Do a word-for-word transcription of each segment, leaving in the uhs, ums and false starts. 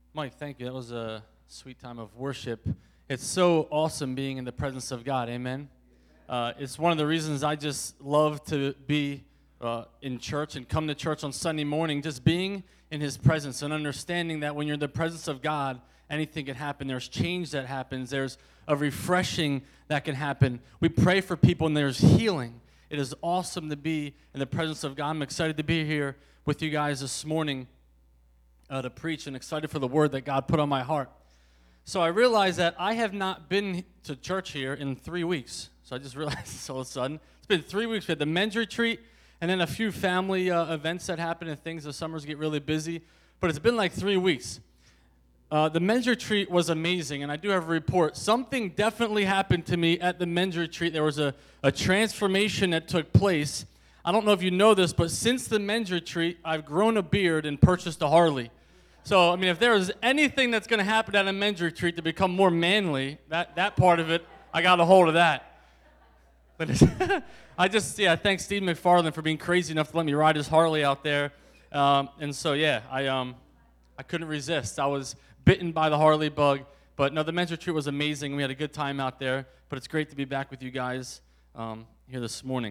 Mike, thank you. That was a sweet time of worship. It's so awesome being in the presence of God. Amen. Uh, it's one of the reasons I just love to be uh, in church and come to church on Sunday morning, just being in His presence and understanding that when you're in the presence of God, anything can happen. There's change that happens. There's a refreshing that can happen. We pray for people and there's healing. It is awesome to be in the presence of God. I'm excited to be here with you guys this morning uh, to preach and excited for the word that God put on my heart. So I realized that I have not been to church here in three weeks. So I just realized this all of a sudden. It's been three weeks. We had the men's retreat and then a few family uh, events that happen and things. The summers get really busy. But it's been like three weeks. Uh, the men's retreat was amazing, and I do have a report. Something definitely happened to me at the men's retreat. There was a, a transformation that took place. I don't know if you know this, but since the men's retreat, I've grown a beard and purchased a Harley. So, I mean, if there was anything that's going to happen at a men's retreat to become more manly, that, that part of it, I got a hold of that. But I just, yeah, thank Steve McFarland for being crazy enough to let me ride his Harley out there. Um, and so, yeah, I um, I couldn't resist. I was bitten by the Harley bug. But, no, the men's retreat was amazing. We had a good time out there. But it's great to be back with you guys um, here this morning.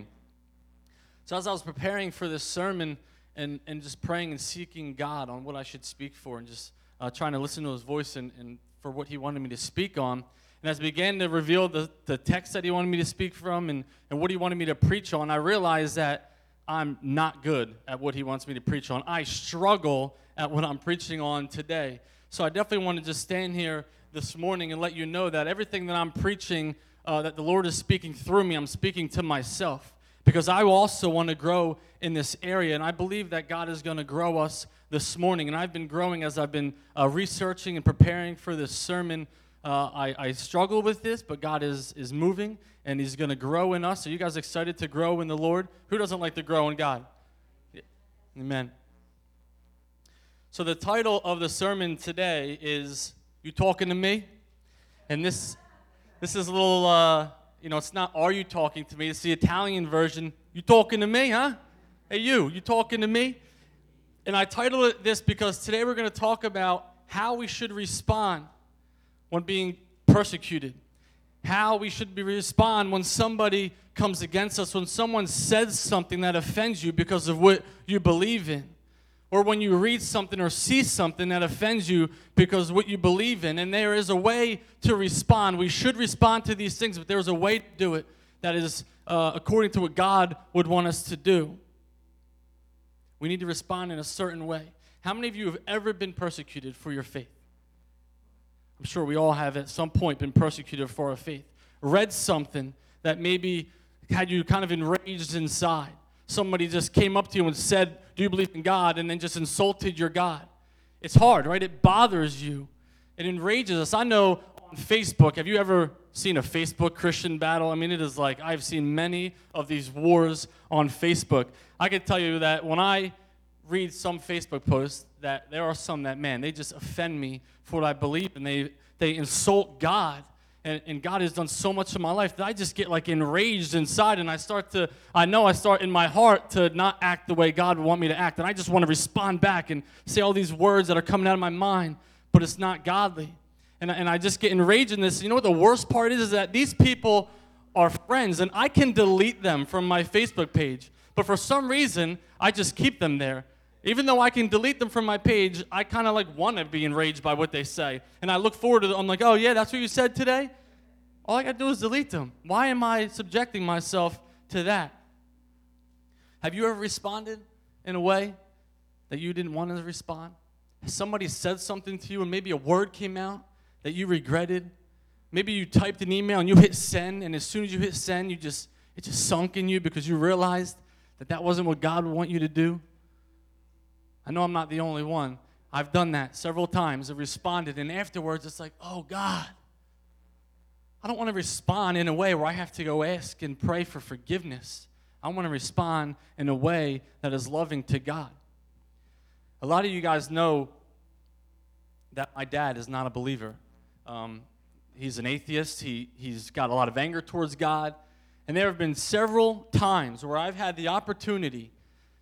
So as I was preparing for this sermon, And, and just praying and seeking God on what I should speak for and just uh, trying to listen to His voice and, and for what He wanted me to speak on. And as I began to reveal the, the text that He wanted me to speak from and, and what He wanted me to preach on, I realized that I'm not good at what He wants me to preach on. I struggle at what I'm preaching on today. So I definitely want to just stand here this morning and let you know that everything that I'm preaching, uh, that the Lord is speaking through me, I'm speaking to myself. Because I also want to grow in this area, and I believe that God is going to grow us this morning. And I've been growing as I've been uh, researching and preparing for this sermon. Uh, I, I struggle with this, but God is, is moving, and He's going to grow in us. Are you guys excited to grow in the Lord? Who doesn't like to grow in God? Yeah. Amen. So the title of the sermon today is, You Talking to Me? And this, this is a little... Uh, You know, it's not, are you talking to me? It's the Italian version. You talking to me, huh? Hey, you, you talking to me? And I titled it this because today we're going to talk about how we should respond when being persecuted. How we should be respond when somebody comes against us, when someone says something that offends you because of what you believe in. Or when you read something or see something that offends you because of what you believe in. And there is a way to respond. We should respond to these things, but there is a way to do it that is uh, according to what God would want us to do. We need to respond in a certain way. How many of you have ever been persecuted for your faith? I'm sure we all have at some point been persecuted for our faith. Read something that maybe had you kind of enraged inside. Somebody just came up to you and said, do you believe in God? And then just insulted your God. It's hard, right? It bothers you. It enrages us. I know on Facebook, have you ever seen a Facebook Christian battle? I mean, it is like I've seen many of these wars on Facebook. I can tell you that when I read some Facebook posts, that there are some that, man, they just offend me for what I believe, and they, they insult God. And, and God has done so much in my life that I just get like enraged inside, and I start to, I know I start in my heart to not act the way God would want me to act, and I just want to respond back and say all these words that are coming out of my mind, but it's not godly. And, and I just get enraged in this. You know what the worst part is, is that these people are friends, and I can delete them from my Facebook page, but for some reason, I just keep them there. Even though I can delete them from my page, I kind of like want to be enraged by what they say. And I look forward to them. I'm like, oh, yeah, that's what you said today? All I got to do is delete them. Why am I subjecting myself to that? Have you ever responded in a way that you didn't want to respond? Has somebody said something to you and maybe a word came out that you regretted? Maybe you typed an email and you hit send, and as soon as you hit send, you just it just sunk in you because you realized that that wasn't what God would want you to do? I know I'm not the only one. I've done that several times. I've responded, and afterwards it's like, oh, God. I don't want to respond in a way where I have to go ask and pray for forgiveness. I want to respond in a way that is loving to God. A lot of you guys know that my dad is not a believer. Um, he's an atheist. He, he's got a lot of anger towards God. And there have been several times where I've had the opportunity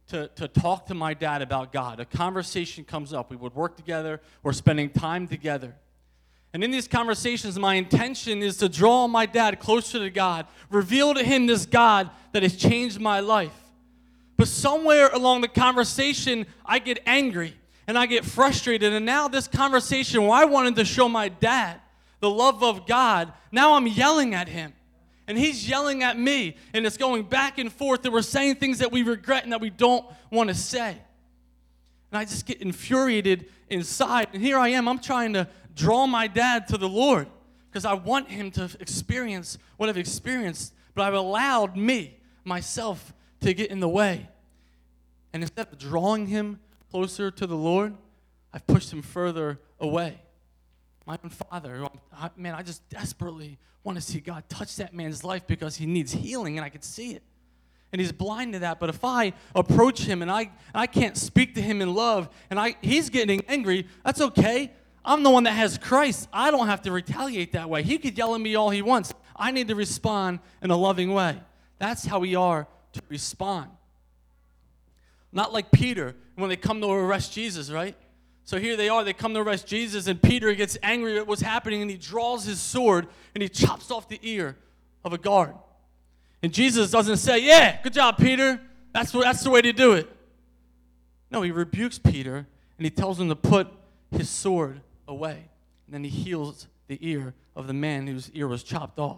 to, to talk to my dad about God. A conversation comes up. We would work together. We're spending time together. And in these conversations, my intention is to draw my dad closer to God, reveal to him this God that has changed my life. But somewhere along the conversation, I get angry and I get frustrated. And now this conversation where I wanted to show my dad the love of God, now I'm yelling at him. And he's yelling at me. And it's going back and forth. And we're saying things that we regret and that we don't want to say. And I just get infuriated inside. And here I am. I'm trying to draw my dad to the Lord because I want him to experience what I've experienced. But I've allowed me, myself, to get in the way. And instead of drawing him closer to the Lord, I've pushed him further away. My own father, I, man, I just desperately want to see God touch that man's life because he needs healing, and I could see it. And he's blind to that. But if I approach him and I, I can't speak to him in love, and I he's getting angry, that's okay. I'm the one that has Christ. I don't have to retaliate that way. He could yell at me all he wants. I need to respond in a loving way. That's how we are to respond. Not like Peter when they come to arrest Jesus, right? So here they are, they come to arrest Jesus, and Peter gets angry at what's happening, and he draws his sword, and he chops off the ear of a guard. And Jesus doesn't say, yeah, good job, Peter. That's, what, that's the way to do it. No, he rebukes Peter, and he tells him to put his sword away. And then he heals the ear of the man whose ear was chopped off.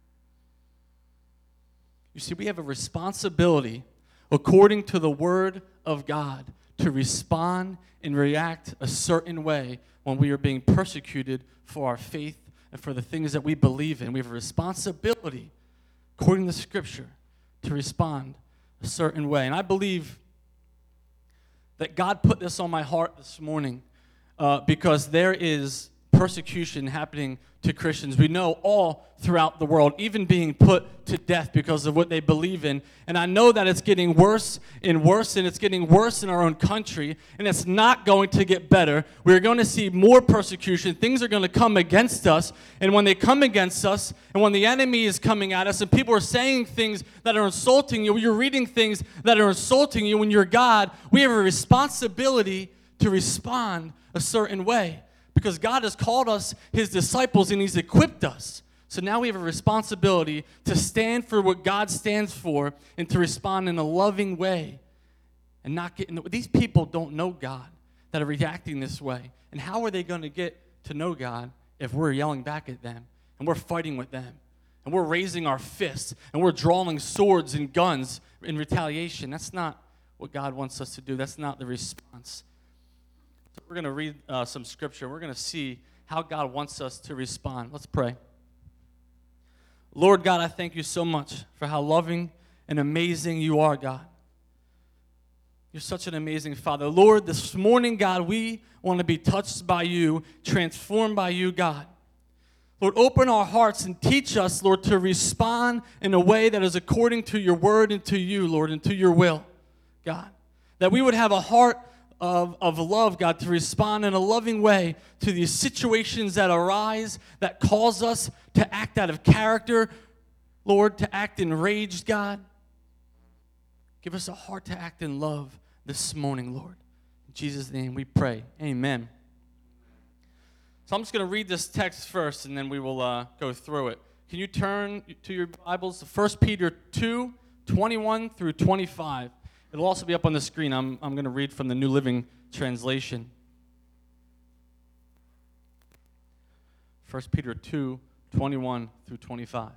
You see, we have a responsibility, according to the Word of God, to respond and react a certain way when we are being persecuted for our faith and for the things that we believe in. We have a responsibility, according to Scripture, to respond a certain way. And I believe that God put this on my heart this morning uh, because there is persecution happening to Christians. We know all throughout the world, even being put to death because of what they believe in. And I know that it's getting worse and worse, and it's getting worse in our own country, and it's not going to get better. We're going to see more persecution. Things are going to come against us, and when they come against us, and when the enemy is coming at us, and people are saying things that are insulting you, you're reading things that are insulting you when you're God, we have a responsibility to respond a certain way. Because God has called us his disciples and he's equipped us. So now we have a responsibility to stand for what God stands for and to respond in a loving way and not get in the, these people don't know God that are reacting this way. And how are they going to get to know God if we're yelling back at them and we're fighting with them and we're raising our fists and we're drawing swords and guns in retaliation? That's not what God wants us to do. That's not the response. So we're going to read uh, some scripture. We're going to see how God wants us to respond. Let's pray. Lord God, I thank you so much for how loving and amazing you are, God. You're such an amazing Father. Lord, this morning, God, we want to be touched by you, transformed by you, God. Lord, open our hearts and teach us, Lord, to respond in a way that is according to your word and to you, Lord, and to your will, God. That we would have a heart Of, of love, God, to respond in a loving way to these situations that arise, that cause us to act out of character, Lord, to act in rage, God. Give us a heart to act in love this morning, Lord. In Jesus' name we pray. Amen. So I'm just going to read this text first, and then we will uh, go through it. Can you turn to your Bibles to First Peter two, twenty-one through twenty-five. It'll also be up on the screen. I'm, I'm going to read from the New Living Translation. First Peter two, twenty-one through twenty-five.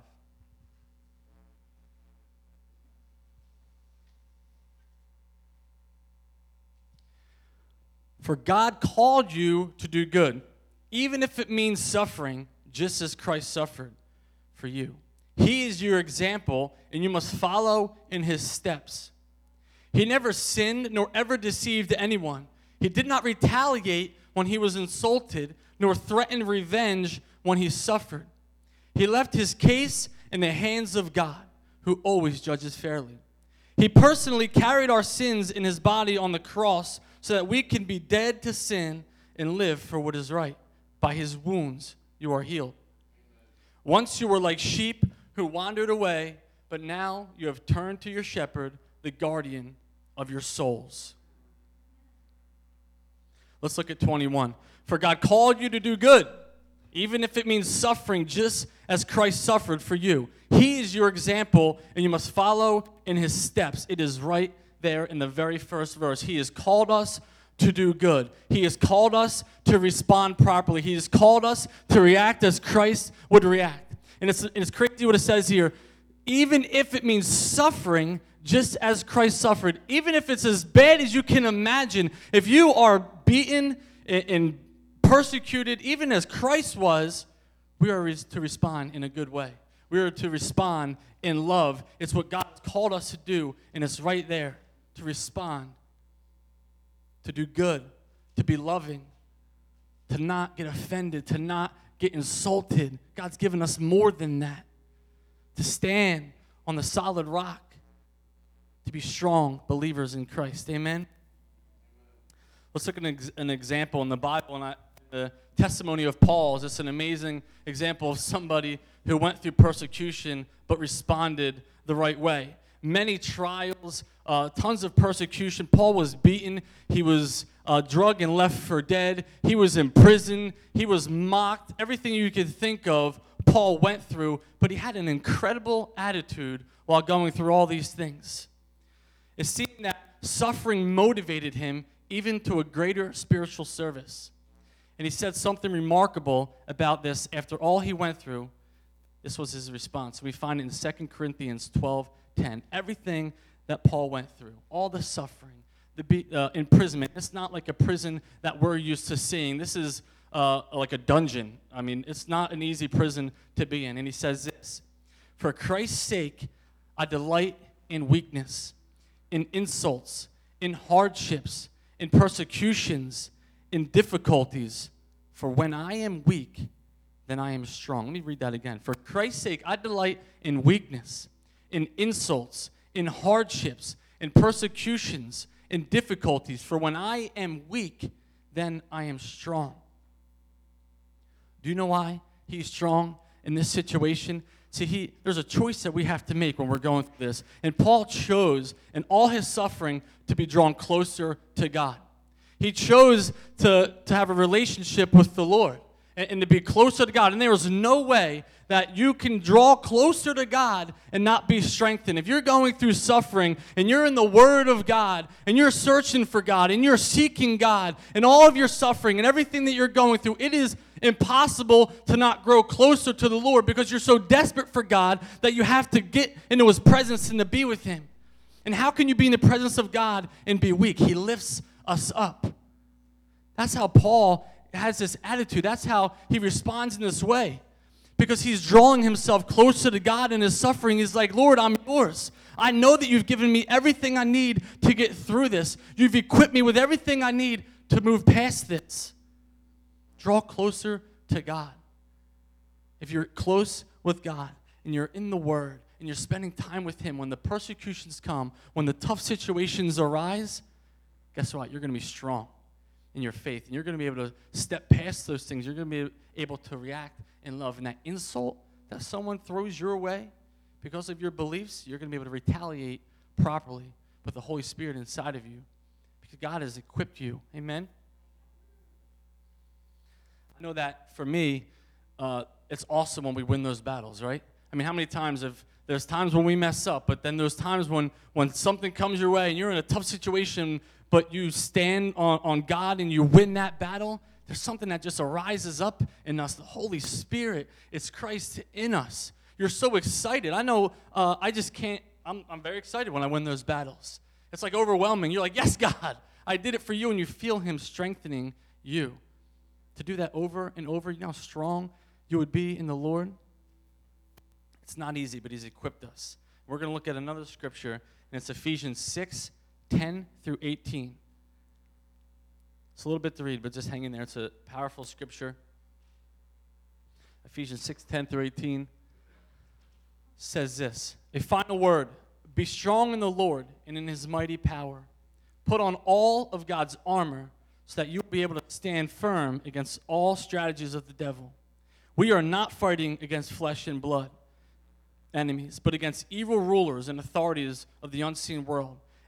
For God called you to do good, even if it means suffering, just as Christ suffered for you. He is your example, and you must follow in his steps. He never sinned nor ever deceived anyone. He did not retaliate when he was insulted, nor threaten revenge when he suffered. He left his case in the hands of God, who always judges fairly. He personally carried our sins in his body on the cross so that we can be dead to sin and live for what is right. By his wounds you are healed. Once you were like sheep who wandered away, but now you have turned to your shepherd, the guardian of your souls. Let's look at twenty-one. For God called you to do good, even if it means suffering, just as Christ suffered for you. He is your example, and you must follow in his steps. It is right there in the very first verse. He has called us to do good. He has called us to respond properly. He has called us to react as Christ would react. And it's, and it's crazy what it says here. Even if it means suffering, just as Christ suffered, even if it's as bad as you can imagine, if you are beaten and persecuted, even as Christ was, we are to respond in a good way. We are to respond in love. It's what God called us to do, and it's right there to respond, to do good, to be loving, to not get offended, to not get insulted. God's given us more than that, to stand on the solid rock, to be strong believers in Christ. Amen? Let's look at an, ex- an example in the Bible, and I, the testimony of Paul is just an amazing example of somebody who went through persecution but responded the right way. Many trials, uh, tons of persecution. Paul was beaten. He was uh, drugged and left for dead. He was in prison. He was mocked. Everything you could think of, Paul went through, but he had an incredible attitude while going through all these things. It seemed that suffering motivated him even to a greater spiritual service. And he said something remarkable about this after all he went through. This was his response. We find it in Second Corinthians twelve ten. Everything that Paul went through, all the suffering, the be, uh, imprisonment. It's not like a prison that we're used to seeing. This is uh, like a dungeon. I mean, it's not an easy prison to be in. And he says this, for Christ's sake, I delight in weakness, in insults, in hardships, in persecutions, in difficulties. For when I am weak, then I am strong. Let me read that again. For Christ's sake, I delight in weakness, in insults, in hardships, in persecutions, in difficulties. For when I am weak, then I am strong. Do you know why he's strong in this situation? See, he, there's a choice that we have to make when we're going through this. And Paul chose, in all his suffering, to be drawn closer to God. He chose to, to have a relationship with the Lord and, and to be closer to God. And there is no way that you can draw closer to God and not be strengthened. If you're going through suffering and you're in the Word of God and you're searching for God and you're seeking God and all of your suffering and everything that you're going through, it is impossible to not grow closer to the Lord because you're so desperate for God that you have to get into His presence and to be with Him. And how can you be in the presence of God and be weak? He lifts us up. That's how Paul has this attitude. That's how he responds in this way. Because he's drawing himself closer to God in his suffering. He's like, Lord, I'm yours. I know that you've given me everything I need to get through this. You've equipped me with everything I need to move past this. Draw closer to God. If you're close with God and you're in the Word and you're spending time with Him, when the persecutions come, when the tough situations arise, guess what? You're going to be strong in your faith, and you're going to be able to step past those things. You're going to be able to react in love. And that insult that someone throws your way because of your beliefs, you're going to be able to retaliate properly with the Holy Spirit inside of you because God has equipped you. Amen? I know that for me, uh, it's awesome when we win those battles, right? I mean, how many times have there's times when we mess up, but then there's times when, when something comes your way and you're in a tough situation, but you stand on, on God and you win that battle. There's something that just arises up in us. The Holy Spirit, it's Christ in us. You're so excited. I know uh, I just can't, I'm, I'm very excited when I win those battles. It's like overwhelming. You're like, yes, God, I did it for you, and you feel Him strengthening you. To do that over and over, you know how strong you would be in the Lord? It's not easy, but He's equipped us. We're going to look at another scripture, and it's Ephesians six, ten through eighteen. It's a little bit to read, but just hang in there. It's a powerful scripture. Ephesians six, ten through eighteen says this, a final word, be strong in the Lord and in His mighty power. Put on all of God's armor so that you'll be able to stand firm against all strategies of the devil. We are not fighting against flesh and blood enemies, but against evil rulers and authorities of the unseen world,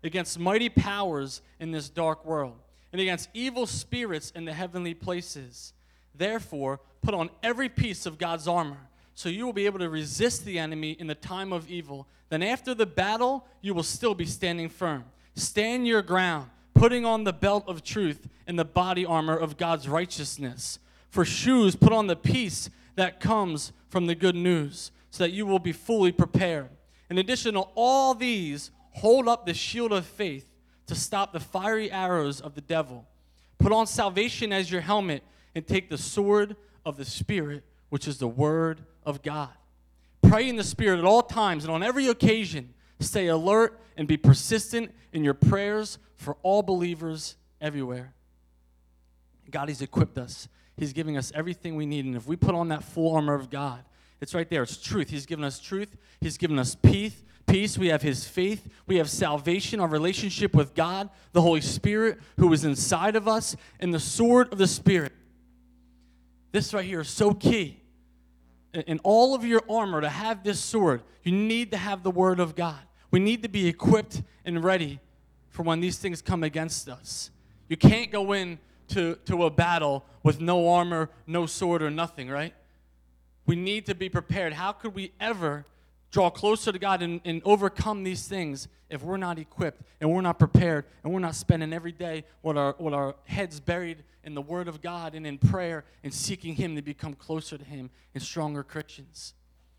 against mighty powers in this dark world, and against evil spirits in the heavenly places. Therefore, put on every piece of God's armor, so you will be able to resist the enemy in the time of evil. Then after the battle, you will still be standing firm. Stand your ground, putting on the belt of truth and the body armor of God's righteousness. For shoes, put on the peace that comes from the good news, so that you will be fully prepared. In addition to all these, hold up the shield of faith to stop the fiery arrows of the devil. Put on salvation as your helmet and take the sword of the Spirit, which is the word of God. Pray in the Spirit at all times and on every occasion. Stay alert and be persistent in your prayers for all believers everywhere. God has equipped us. He's giving us everything we need. And if we put on that full armor of God, it's right there. It's truth. He's given us truth. He's given us peace. Peace. We have his faith. We have salvation, our relationship with God, the Holy Spirit who is inside of us, and the sword of the Spirit. This right here is so key. In all of your armor, to have this sword, you need to have the word of God. We need to be equipped and ready for when these things come against us. You can't go in to, to a battle with no armor, no sword, or nothing, right? We need to be prepared. How could we ever draw closer to God and, and overcome these things if we're not equipped and we're not prepared and we're not spending every day with our, with our heads buried in the Word of God and in prayer and seeking Him to become closer to Him and stronger Christians?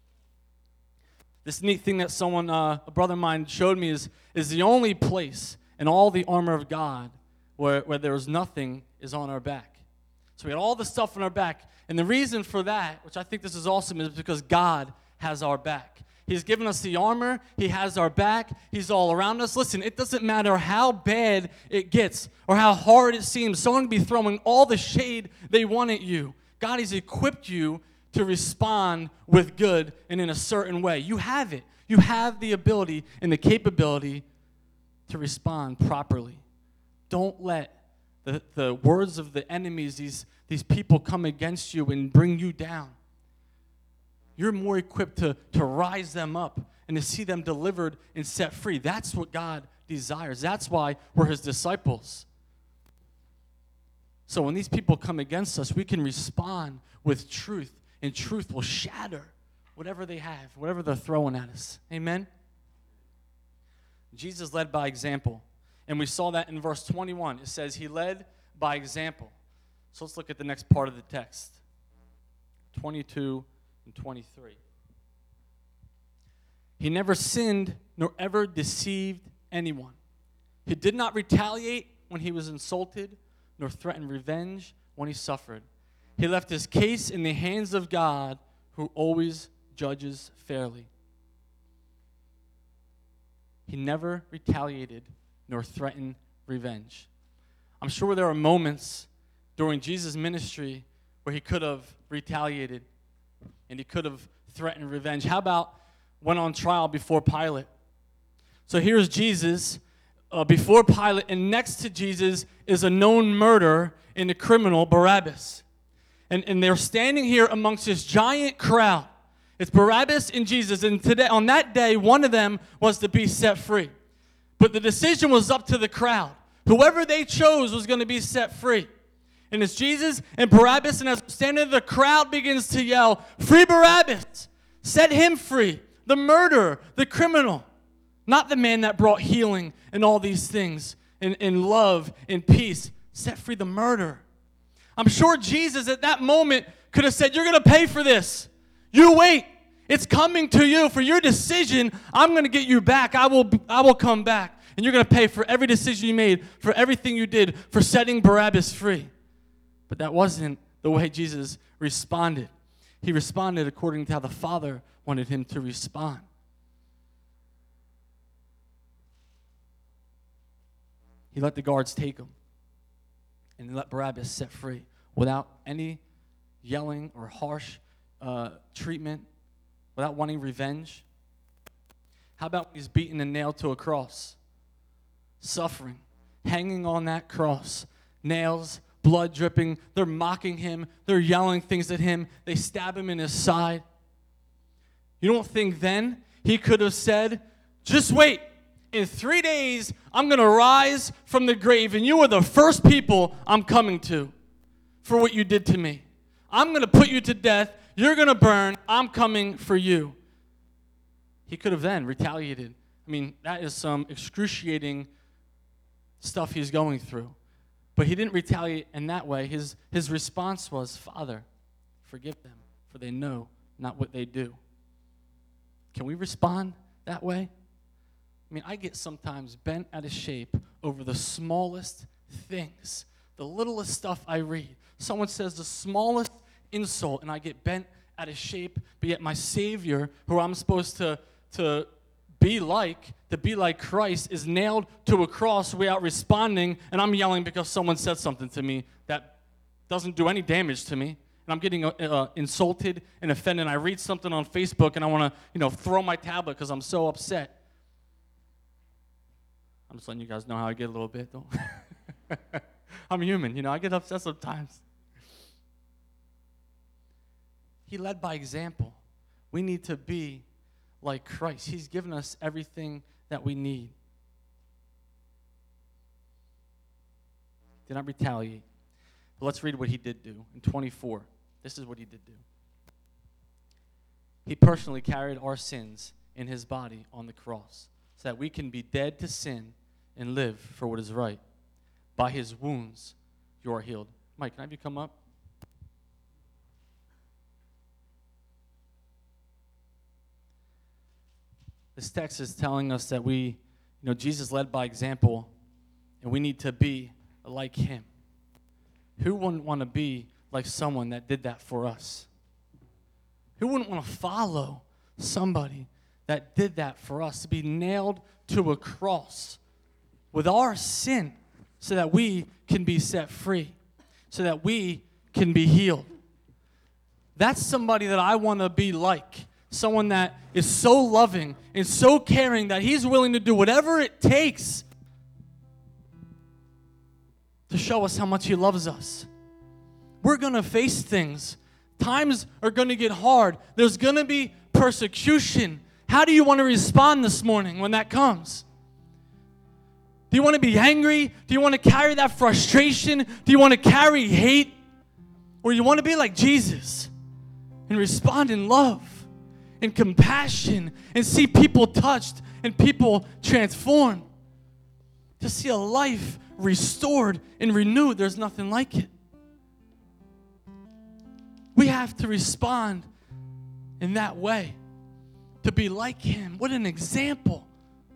This neat thing that someone, uh, a brother of mine showed me is, is the only place in all the armor of God where, where there's nothing is on our back. So we got all the stuff on our back. And the reason for that, which I think this is awesome, is because God has our back. He's given us the armor. He has our back. He's all around us. Listen, it doesn't matter how bad it gets or how hard it seems. Someone can be throwing all the shade they want at you. God has equipped you to respond with good and in a certain way. You have it. You have the ability and the capability to respond properly. Don't let the, the words of the enemies, these, these people come against you and bring you down. You're more equipped to, to rise them up and to see them delivered and set free. That's what God desires. That's why we're His disciples. So when these people come against us, we can respond with truth, and truth will shatter whatever they have, whatever they're throwing at us. Amen? Jesus led by example. And we saw that in verse twenty-one. It says He led by example. So let's look at the next part of the text. twenty-two and twenty-three. He never sinned nor ever deceived anyone. He did not retaliate when he was insulted, nor threaten revenge when he suffered. He left his case in the hands of God, who always judges fairly. He never retaliated nor threatened revenge. I'm sure there are moments during Jesus' ministry where he could have retaliated and he could have threatened revenge. How about went on trial before Pilate? So here's Jesus uh, before Pilate, and next to Jesus is a known murderer and a criminal, Barabbas. And, and they're standing here amongst this giant crowd. It's Barabbas and Jesus, and today, on that day, one of them was to be set free. But the decision was up to the crowd. Whoever they chose was going to be set free. And it's Jesus and Barabbas, and as standing there, the crowd begins to yell, "Free Barabbas! Set him free! The murderer, the criminal!" Not the man that brought healing and all these things, and, and love and peace. Set free the murderer. I'm sure Jesus at that moment could have said, "You're going to pay for this. You wait. It's coming to you. For your decision, I'm going to get you back. I will, I will come back. And you're going to pay for every decision you made, for everything you did, for setting Barabbas free." But that wasn't the way Jesus responded. He responded according to how the Father wanted him to respond. He let the guards take him, and he let Barabbas set free without any yelling or harsh uh, treatment, without wanting revenge. How about when he's beaten and nailed to a cross? Suffering, hanging on that cross, nails, blood dripping. They're mocking him. They're yelling things at him. They stab him in his side. You don't think then he could have said, "Just wait. In three days, I'm going to rise from the grave, and you are the first people I'm coming to for what you did to me. I'm going to put you to death. You're going to burn. I'm coming for you. He could have then retaliated. I mean, that is some excruciating stuff he's going through. But he didn't retaliate in that way. His, his response was, Father, forgive them, for they know not what they do. Can we respond that way? I mean, I get sometimes bent out of shape over the smallest things, the littlest stuff I read. Someone says the smallest insult, and I get bent out of shape, but yet my Savior, who I'm supposed to, to be like, to be like Christ, is nailed to a cross without responding, and I'm yelling because someone said something to me that doesn't do any damage to me, and I'm getting uh, insulted and offended. I read something on Facebook, and I want to, you know, throw my tablet because I'm so upset. I'm just letting you guys know how I get a little bit, though. I'm human, you know, I get upset sometimes. He led by example. We need to be like Christ. He's given us everything that we need. Did not retaliate. But let's read what he did do in twenty-four. This is what he did do. He personally carried our sins in his body on the cross so that we can be dead to sin and live for what is right. By his wounds, you are healed. Mike, can I have you come up? This text is telling us that we, you know, Jesus led by example, and we need to be like him. Who wouldn't want to be like someone that did that for us? Who wouldn't want to follow somebody that did that for us, to be nailed to a cross with our sin so that we can be set free, so that we can be healed? That's somebody that I want to be like. Someone that is so loving and so caring that he's willing to do whatever it takes to show us how much he loves us. We're going to face things. Times are going to get hard. There's going to be persecution. How do you want to respond this morning when that comes? Do you want to be angry? Do you want to carry that frustration? Do you want to carry hate? Or do you want to be like Jesus and respond in love and compassion and see people touched and people transformed? To see a life restored and renewed, there's nothing like it. We have to respond in that way, to be like him. What an example.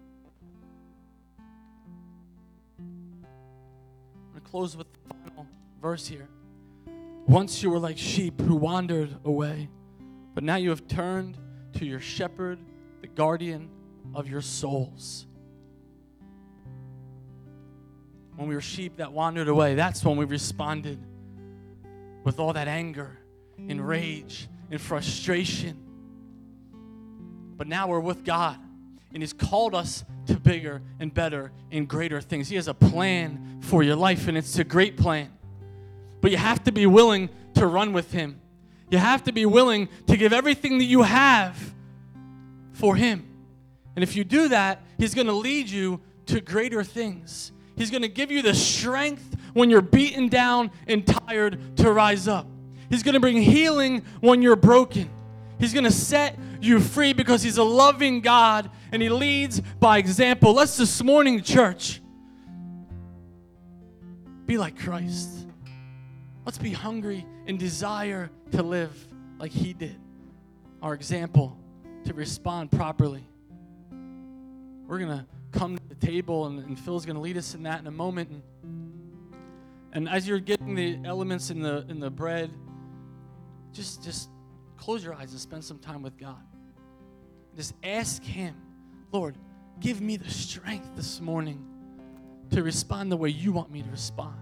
I'm going to close with the final verse here. Once you were like sheep who wandered away, but now you have turned to your shepherd, the guardian of your souls. When we were sheep that wandered away, that's when we responded with all that anger and rage and frustration. But now we're with God, and he's called us to bigger and better and greater things. He has a plan for your life, and it's a great plan. But you have to be willing to run with him. You have to be willing to give everything that you have for him. And if you do that, he's going to lead you to greater things. He's going to give you the strength when you're beaten down and tired to rise up. He's going to bring healing when you're broken. He's going to set you free because he's a loving God and he leads by example. Let's this morning, church, be like Christ. Let's be hungry and desire to live like he did. Our example to respond properly. We're going to come to the table, and, and Phil's going to lead us in that in a moment. And, and as you're getting the elements in the in the bread, just, just close your eyes and spend some time with God. Just ask him, Lord, give me the strength this morning to respond the way you want me to respond.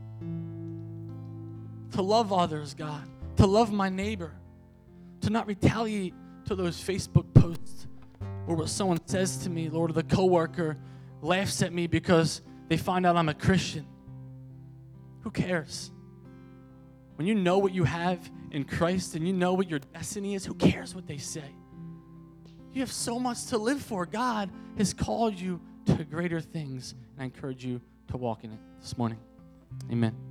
To love others, God. To love my neighbor. To not retaliate to those Facebook posts or what someone says to me, Lord, or the coworker laughs at me because they find out I'm a Christian. Who cares? When you know what you have in Christ and you know what your destiny is, who cares what they say? You have so much to live for. God has called you to greater things. And I encourage you to walk in it this morning. Amen.